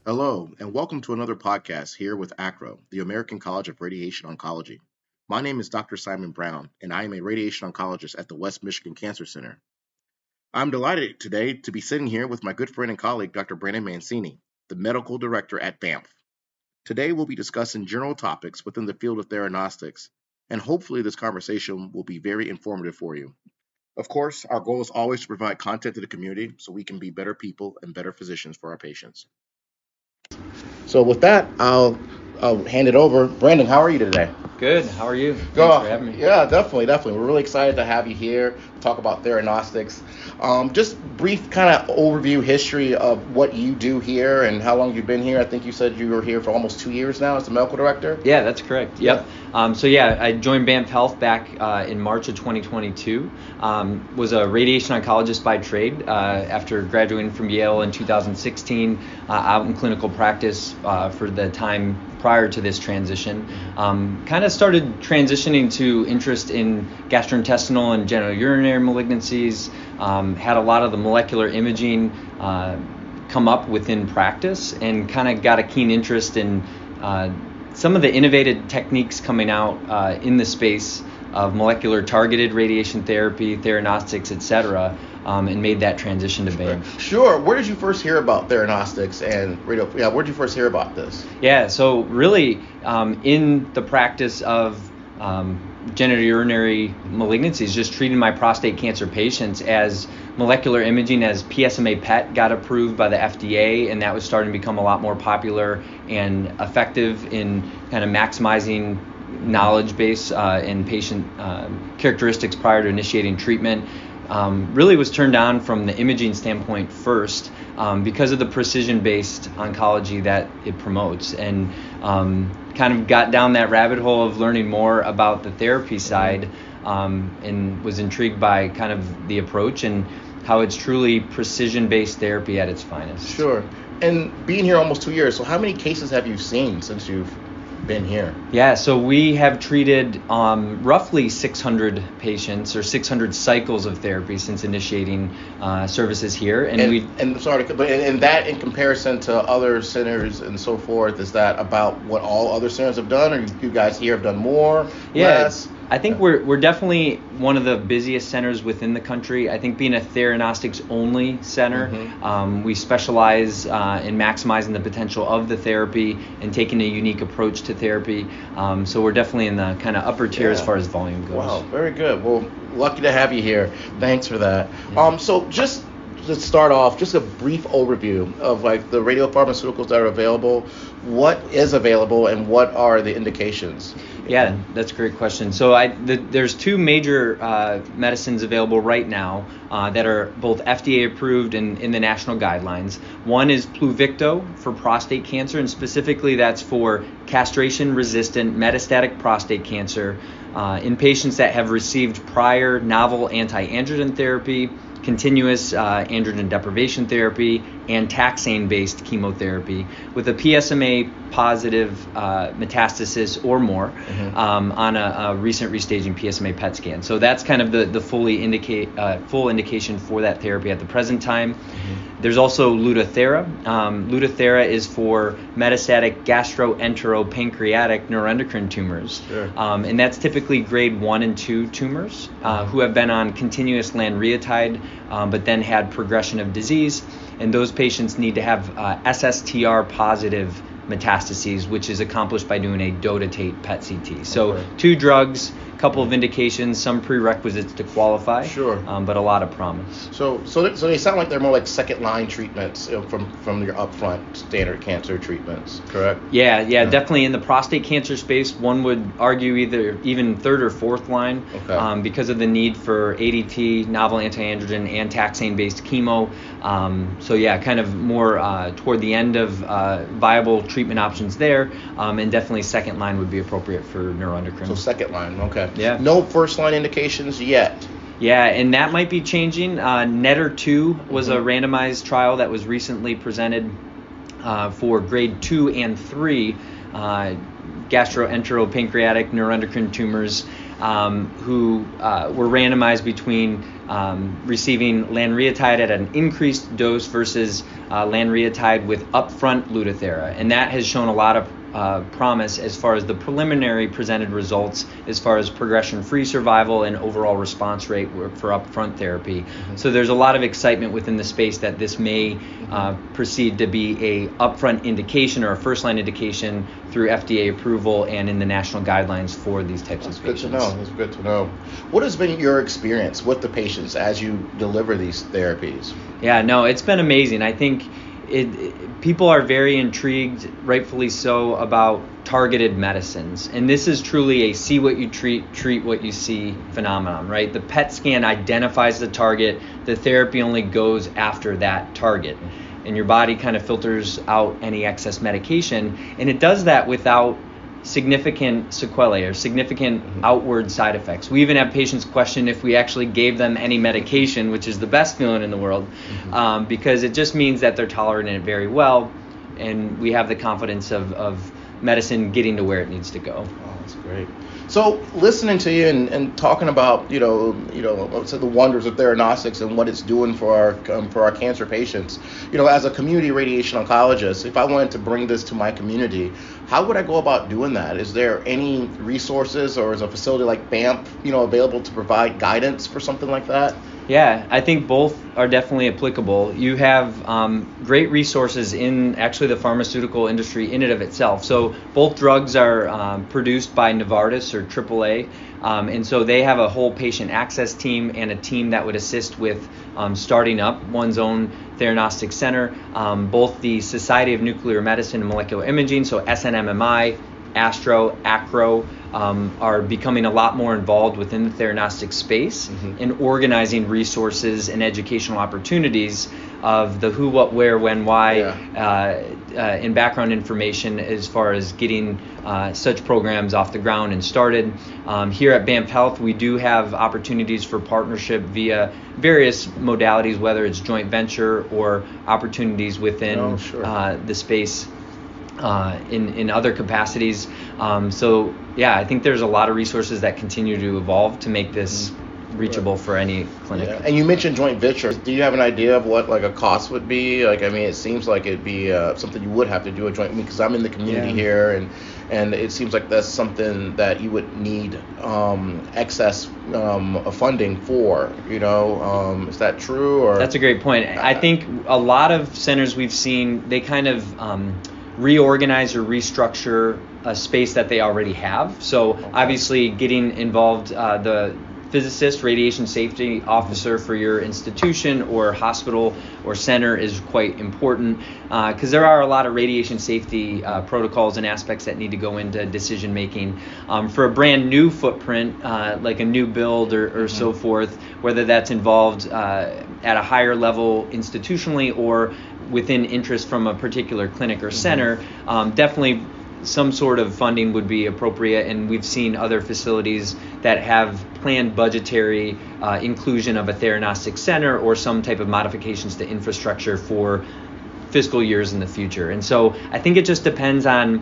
Hello, and welcome to another podcast here with ACRO, the American College of Radiation Oncology. My name is Dr. Simon Brown, and I am a radiation oncologist at the West Michigan Cancer Center. I'm delighted today to be sitting here with my good friend and colleague, Dr. Brandon Mancini, the medical director at BAMF. Today, we'll be discussing general topics within the field of theranostics, and hopefully, this conversation will be very informative for you. Of course, our goal is always to provide content to the community so we can be better people and better physicians for our patients. So with that, I'll hand it over. Brandon, how are you today? Good. How are you? Thanks for having me. Yeah, definitely. We're really excited to have you here to talk about theranostics. Just brief kind of overview history of what you do here and how long you've been here. I think you said you were here for almost 2 years now as the medical director. Yeah, that's correct. Yep. I joined BAMF Health back in March of 2022. Was a radiation oncologist by trade after graduating from Yale in 2016, out in clinical practice for the time prior to this transition. Kind of started transitioning to interest in gastrointestinal and genitourinary malignancies. Had a lot of the molecular imaging come up within practice, and kind of got a keen interest in some of the innovative techniques coming out in the space of molecular targeted radiation therapy, theranostics, etc., and made that transition to BAMF. Sure. Where did you first hear about theranostics and radio? Yeah, where did you first hear about this? Yeah, so really in the practice of genitourinary malignancies, just treating my prostate cancer patients, as molecular imaging, as PSMA PET got approved by the FDA, and that was starting to become a lot more popular and effective in kind of maximizing knowledge base and patient characteristics prior to initiating treatment. Really was turned on from the imaging standpoint first because of the precision-based oncology that it promotes, and kind of got down that rabbit hole of learning more about the therapy side, and was intrigued by kind of the approach and how it's truly precision-based therapy at its finest. Sure. And being here almost 2 years, so how many cases have you seen since you've been here? Yeah, so we have treated roughly 600 patients or 600 cycles of therapy since initiating services here, and that in comparison to other centers and so forth, is that about what all other centers have done, or you guys here have done more, less? I think we're definitely one of the busiest centers within the country. I think being a theranostics only center, we specialize in maximizing the potential of the therapy and taking a unique approach to therapy. So we're definitely in the kind of upper tier as far as volume goes. Wow, very good. Well, lucky to have you here. Thanks for that. So just to start off, just a brief overview of like the radiopharmaceuticals that are available. What is available and what are the indications? Yeah, that's a great question. So there's two major medicines available right now that are both FDA approved and in the national guidelines. One is Pluvicto for prostate cancer, and specifically that's for castration-resistant metastatic prostate cancer in patients that have received prior novel anti-androgen therapy, continuous androgen deprivation therapy, and taxane-based chemotherapy with a PSMA positive metastasis or more on a recent restaging PSMA PET scan. So that's kind of the full indication for that therapy at the present time. There's also Lutathera. Lutathera is for metastatic gastroenteropancreatic neuroendocrine tumors. Sure. And that's typically grade 1 and 2 tumors who have been on continuous lanreotide but then had progression of disease. And those patients need to have SSTR positive metastases, which is accomplished by doing a dotatate PET CT. So two drugs, a couple of indications, some prerequisites to qualify. Sure. But a lot of promise. So they sound like they're more like second line treatments from your upfront standard cancer treatments, correct? Yeah, definitely in the prostate cancer space, one would argue even third or fourth line, because of the need for ADT, novel anti-androgen, and taxane-based chemo. So yeah, kind of more toward the end of viable treatment options there, and definitely second line would be appropriate for neuroendocrine. So second line, okay. Yeah. No first line indications yet. Yeah, and that might be changing. NETTER-2 was a randomized trial that was recently presented for grade 2 and 3 gastroenteropancreatic neuroendocrine tumors who were randomized between receiving lanreotide at an increased dose versus lanreotide with upfront Lutathera, and that has shown a lot of promise as far as the preliminary presented results as far as progression-free survival and overall response rate for upfront therapy. Mm-hmm. So there's a lot of excitement within the space that this may proceed to be a upfront indication or a first-line indication through FDA approval and in the national guidelines for these types of patients. That's good to know. What has been your experience with the patients as you deliver these therapies? Yeah, no, it's been amazing. I think people are very intrigued, rightfully so, about targeted medicines. And this is truly a see what you treat what you see phenomenon, right? The PET scan identifies the target. The therapy only goes after that target. And your body kind of filters out any excess medication. And it does that without significant sequelae or significant outward side effects. We even have patients question if we actually gave them any medication, which is the best feeling in the world, because it just means that they're tolerating it very well, and we have the confidence of medicine getting to where it needs to go. Oh, that's great. So listening to you and talking about so the wonders of theranostics and what it's doing for our cancer patients, as a community radiation oncologist, if I wanted to bring this to my community, how would I go about doing that? Is there any resources, or is a facility like BAMP available to provide guidance for something like that? Yeah, I think both are definitely applicable. You have great resources in actually the pharmaceutical industry in and of itself. So both drugs are produced by Novartis or AAA, and so they have a whole patient access team and a team that would assist with starting up one's own theranostic center. Both the Society of Nuclear Medicine and Molecular Imaging, so SNMMI, ASTRO, ACRO, are becoming a lot more involved within the theranostic space in organizing resources and educational opportunities of the who, what, where, when, why, and background information as far as getting such programs off the ground and started. Here at BAMP Health, we do have opportunities for partnership via various modalities, whether it's joint venture or opportunities within the space in other capacities. So yeah, I think there's a lot of resources that continue to evolve to make this reachable for any clinic. Yeah. And you mentioned joint venture. Do you have an idea of what a cost would be? It seems like it'd be something you would have to do a joint, because I'm in the community here, and it seems like that's something that you would need excess funding for. Is that true? Or that's a great point. I think a lot of centers we've seen, they kind of reorganize or restructure a space that they already have. So obviously getting involved, the physicist, radiation safety officer for your institution or hospital or center is quite important, because there are a lot of radiation safety protocols and aspects that need to go into decision making. For a brand new footprint, like a new build or so forth, whether that's involved at a higher level institutionally or within interest from a particular clinic or center, definitely some sort of funding would be appropriate, and we've seen other facilities that have planned budgetary inclusion of a theranostic center or some type of modifications to infrastructure for fiscal years in the future. And so I think it just depends on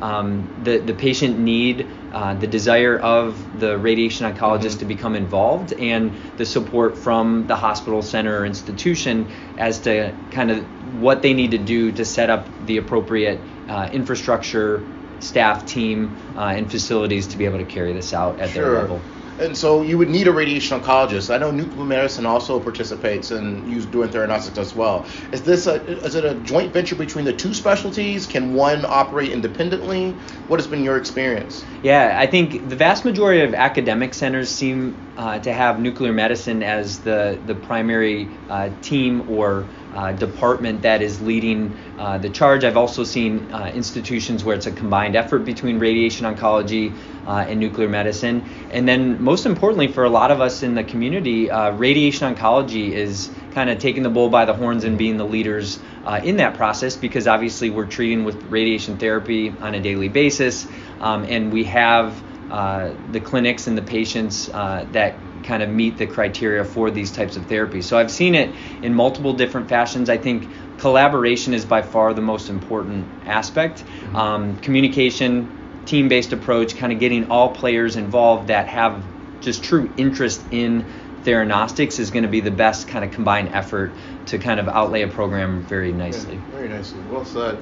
the patient need, the desire of the radiation oncologist to become involved, and the support from the hospital, center, or institution as to kind of what they need to do to set up the appropriate infrastructure, staff, team, and facilities to be able to carry this out at their level. And so you would need a radiation oncologist. I know nuclear medicine also participates and doing theranostics as well. Is it a joint venture between the two specialties? Can one operate independently? What has been your experience? Yeah, I think the vast majority of academic centers seem to have nuclear medicine as the primary team or department that is leading the charge. I've also seen institutions where it's a combined effort between radiation oncology and nuclear medicine. And then most importantly for a lot of us in the community, radiation oncology is kind of taking the bull by the horns and being the leaders in that process, because obviously we're treating with radiation therapy on a daily basis, and we have the clinics and the patients that kind of meet the criteria for these types of therapies. So I've seen it in multiple different fashions. I think collaboration is by far the most important aspect. Communication, team-based approach, kind of getting all players involved that have just true interest in Theranostics is going to be the best kind of combined effort to kind of outlay a program very nicely. Yeah, very nicely. Well said.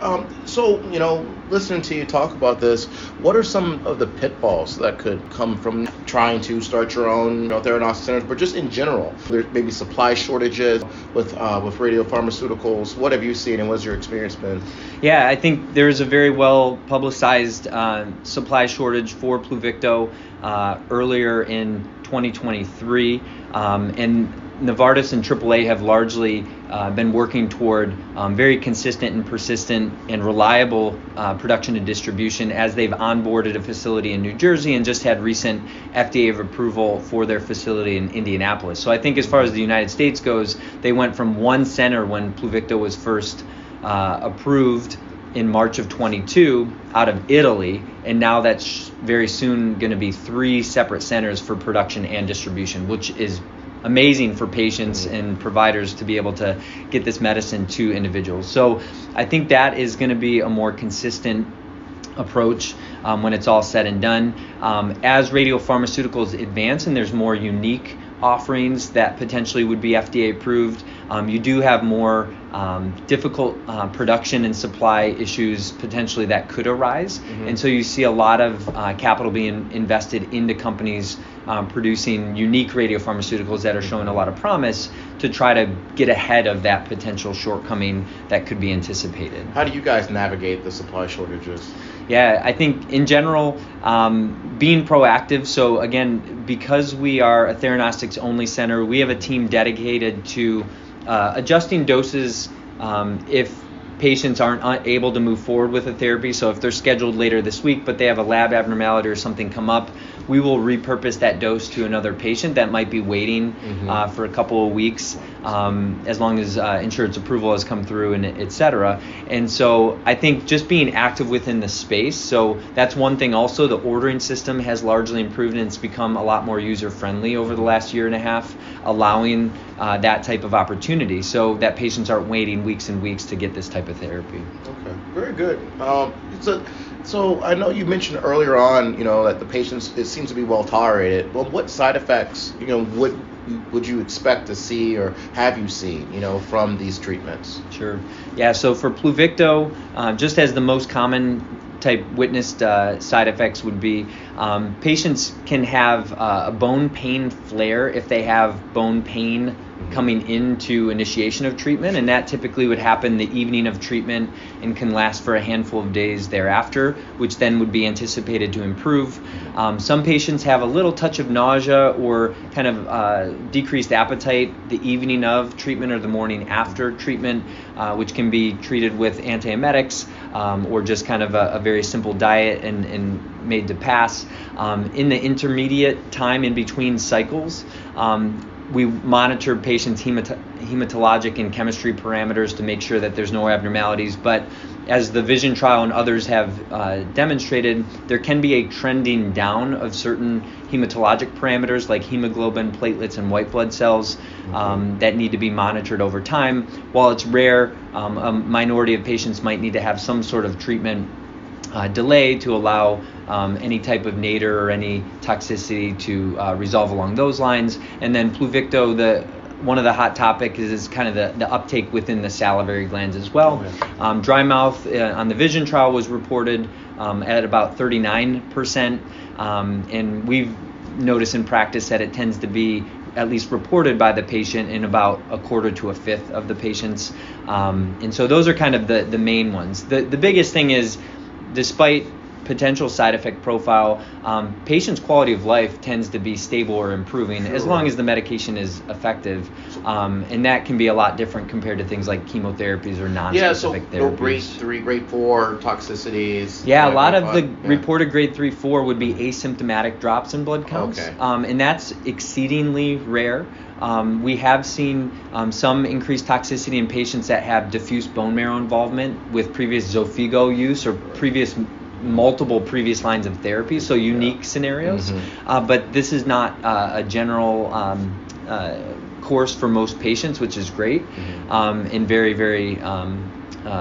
So, listening to you talk about this, what are some of the pitfalls that could come from trying to start your own theranostic centers, but just in general? There's maybe supply shortages with radiopharmaceuticals. What have you seen, and what's your experience been? Yeah, I think there's a very well publicized supply shortage for Pluvicto earlier in 2023, and Novartis and AAA have largely been working toward very consistent and persistent and reliable production and distribution as they've onboarded a facility in New Jersey and just had recent FDA approval for their facility in Indianapolis. So I think as far as the United States goes, they went from one center when Pluvicto was first approved in March of 22 out of Italy, and now that's very soon going to be 3 separate centers for production and distribution, which is amazing for patients and providers to be able to get this medicine to individuals. So I think that is going to be a more consistent approach when it's all said and done. As radiopharmaceuticals advance and there's more unique offerings that potentially would be FDA approved, you do have more difficult production and supply issues potentially that could arise. And so you see a lot of capital being invested into companies producing unique radiopharmaceuticals that are showing a lot of promise to try to get ahead of that potential shortcoming that could be anticipated. How do you guys navigate the supply shortages? Yeah, I think in general, being proactive. So again, because we are a Theranostics only center, we have a team dedicated to adjusting doses if patients aren't able to move forward with a therapy. So if they're scheduled later this week, but they have a lab abnormality or something come up, we will repurpose that dose to another patient that might be waiting for a couple of weeks, as long as insurance approval has come through and et cetera. And so I think just being active within the space. So that's one thing also. The ordering system has largely improved and it's become a lot more user friendly over the last year and a half, allowing that type of opportunity so that patients aren't waiting weeks and weeks to get this type of therapy. Okay, very good. So I know you mentioned earlier on, that the patients, it seems to be well tolerated. Well, what side effects, would you expect to see or have you seen, from these treatments? Sure. Yeah. So for Pluvicto, just as the most common type witnessed side effects would be, patients can have a bone pain flare if they have bone pain coming into initiation of treatment, and that typically would happen the evening of treatment and can last for a handful of days thereafter, which then would be anticipated to improve. Some patients have a little touch of nausea or kind of decreased appetite the evening of treatment or the morning after treatment, which can be treated with antiemetics or just kind of a very simple diet and made to pass. In the intermediate time in between cycles, we monitor patients' hematologic and chemistry parameters to make sure that there's no abnormalities. But as the VISION trial and others have demonstrated, there can be a trending down of certain hematologic parameters like hemoglobin, platelets, and white blood cells that need to be monitored over time. While it's rare, a minority of patients might need to have some sort of treatment delay to allow any type of nadir or any toxicity to resolve along those lines. And then Pluvicto, one of the hot topics is kind of the uptake within the salivary glands as well. Dry mouth on the VISION trial was reported at about 39%, and we've noticed in practice that it tends to be at least reported by the patient in about a quarter to a fifth of the patients. And so those are kind of the main ones. The biggest thing is, despite potential side effect profile, patients' quality of life tends to be stable or improving as long as the medication is effective, and that can be a lot different compared to things like chemotherapies or non-specific therapies. No grade 3, grade 4 toxicities. Yeah, a lot of the reported grade 3, 4 would be asymptomatic drops in blood counts, and that's exceedingly rare. We have seen some increased toxicity in patients that have diffuse bone marrow involvement with previous Xofigo use or multiple previous lines of therapy, so unique scenarios. But this is not a general course for most patients, which is great, and very, very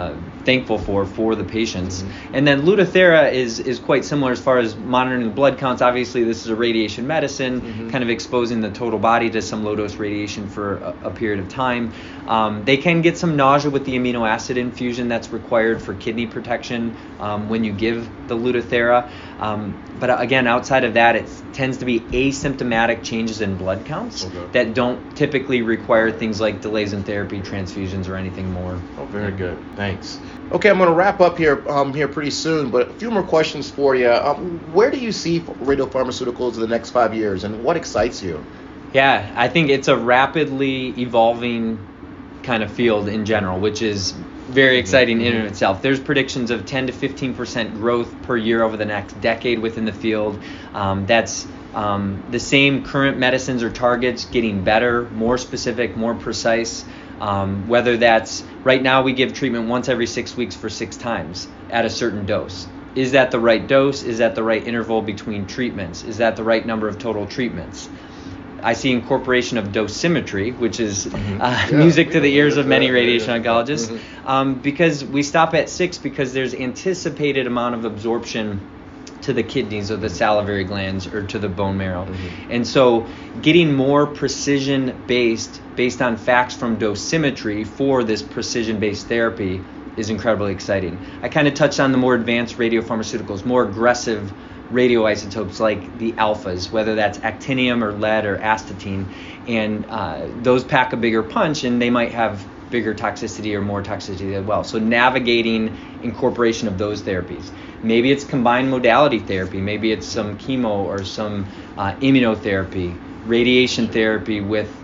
thankful for the patients. And then Lutathera is quite similar as far as monitoring the blood counts. Obviously, this is a radiation medicine, kind of exposing the total body to some low-dose radiation for a period of time. They can get some nausea with the amino acid infusion that's required for kidney protection when you give the Lutathera. But again, outside of that, it tends to be asymptomatic changes in blood counts that don't typically require things like delays in therapy, transfusions, or anything more. Oh, very good. Thanks. Okay, I'm going to wrap up here pretty soon, but a few more questions for you. Where do you see radiopharmaceuticals in the next 5 years, and what excites you? Yeah, I think it's a rapidly evolving kind of field in general, which is very exciting in and of itself. There's predictions of 10 to 15% growth per year over the next decade within the field. That's the same current medicines or targets getting better, more specific, more precise. Whether that's right now we give treatment once every 6 weeks for 6 times at a certain dose. Is that the right dose? Is that the right interval between treatments? Is that the right number of total treatments? I see incorporation of dosimetry, which is music to the ears of many radiation oncologists, because we stop at 6 because there's anticipated amount of absorption to the kidneys or the salivary glands or to the bone marrow. And so getting more precision based on facts from dosimetry for this precision-based therapy is incredibly exciting. I kind of touched on the more advanced radiopharmaceuticals, more aggressive radioisotopes like the alphas, whether that's actinium or lead or astatine, and those pack a bigger punch and they might have bigger toxicity or more toxicity as well. So navigating incorporation of those therapies. Maybe it's combined modality therapy, maybe it's some chemo or some immunotherapy, radiation therapy with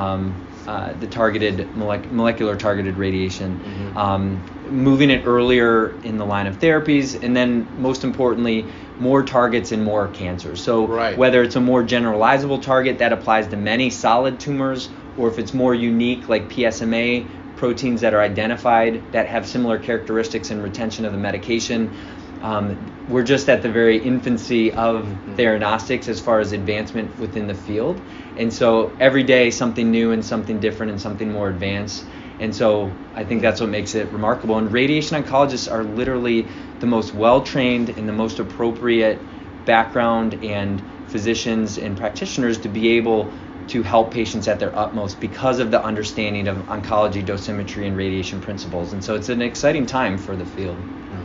the targeted molecular targeted radiation, moving it earlier in the line of therapies, and then most importantly, more targets and more cancers. So whether it's a more generalizable target that applies to many solid tumors, or if it's more unique like PSMA proteins that are identified that have similar characteristics and retention of the medication. We're just at the very infancy of theranostics as far as advancement within the field. And so every day something new and something different and something more advanced. And so I think that's what makes it remarkable. And radiation oncologists are literally the most well-trained and the most appropriate background and physicians and practitioners to be able to help patients at their utmost because of the understanding of oncology, dosimetry, and radiation principles. And so it's an exciting time for the field.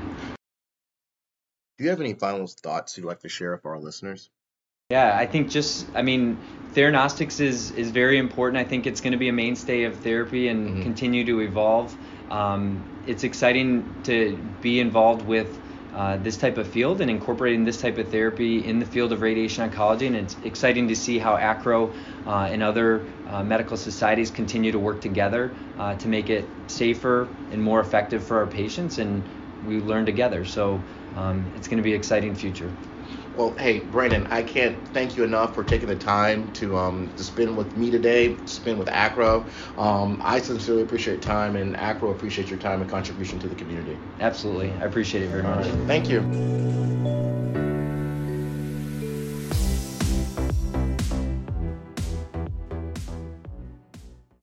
Do you have any final thoughts you'd like to share with our listeners? Yeah, I think theranostics is very important. I think it's going to be a mainstay of therapy and continue to evolve. It's exciting to be involved with this type of field and incorporating this type of therapy in the field of radiation oncology. And it's exciting to see how ACRO and other medical societies continue to work together to make it safer and more effective for our patients. And we learn together. So it's going to be an exciting future. Well, hey, Brandon, I can't thank you enough for taking the time to spend with me today, to spend with ACRO. I sincerely appreciate your time, and ACRO appreciates your time and contribution to the community. Absolutely. I appreciate it very much. Thank you.